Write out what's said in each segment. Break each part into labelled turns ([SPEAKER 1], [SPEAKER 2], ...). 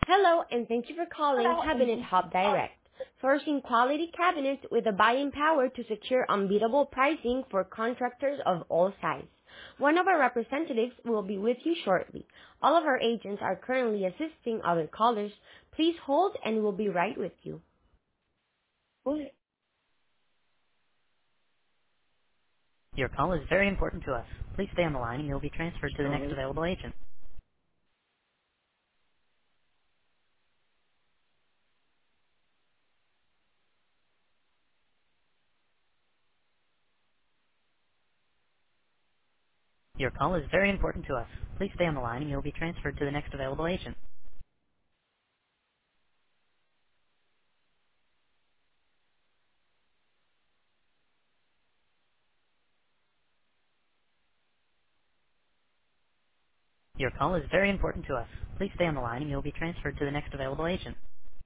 [SPEAKER 1] Hello, and thank you for calling Cabinet Hub Direct, sourcing quality cabinets with the buying power to secure unbeatable pricing for contractors of all sizes. One of our representatives will be with you shortly. All of our agents are currently assisting other callers. Please hold, and we'll be right with you.
[SPEAKER 2] What?
[SPEAKER 3] Your call is very important to us. Please stay on the line and you'll be transferred to the next
[SPEAKER 2] Sorry.
[SPEAKER 3] available agent. Your call is very important to us. Please stay on the line and you'll be transferred to the next available agent. Your call is very important to us. Please stay on the line and you'll be transferred to the next available agent.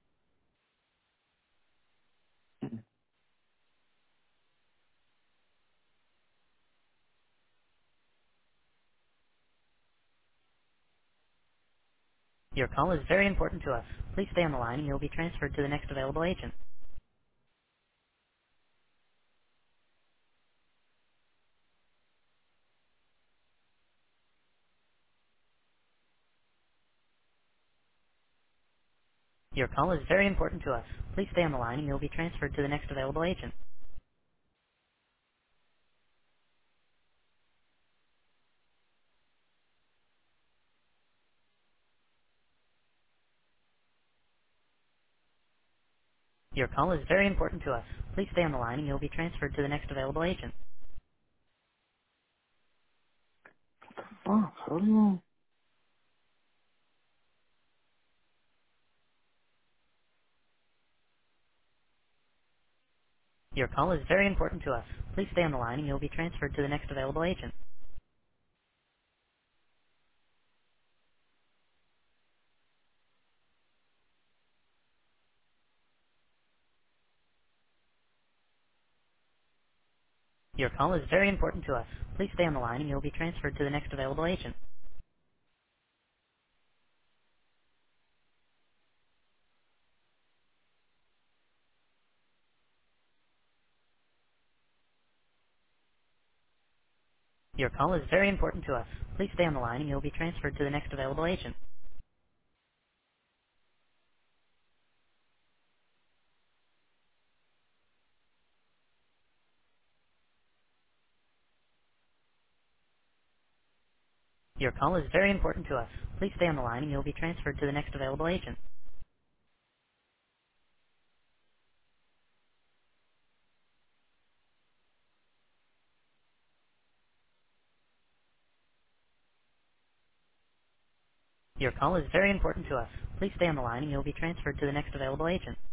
[SPEAKER 3] Your call is very important to us. Please stay on the line and you'll be transferred to the next available agent. Your call is very important to us. Please stay on the line and you'll be transferred to the next available agent. Your call is very important to us. Please stay on the line and you'll be transferred to the next available agent.
[SPEAKER 2] Oh, hold on.
[SPEAKER 3] Your call is very important to us. Please stay on the line and you'll be transferred to the next available agent. Your call is very important to us. Please stay on the line and you'll be transferred to the next available agent. Your call is very important to us. Please stay on the line and you'll be transferred to the next available agent. Your call is very important to us. Please stay on the line and you'll be transferred to the next available agent. Your call is very important to us. Please stay on the line and you'll be transferred to the next available agent.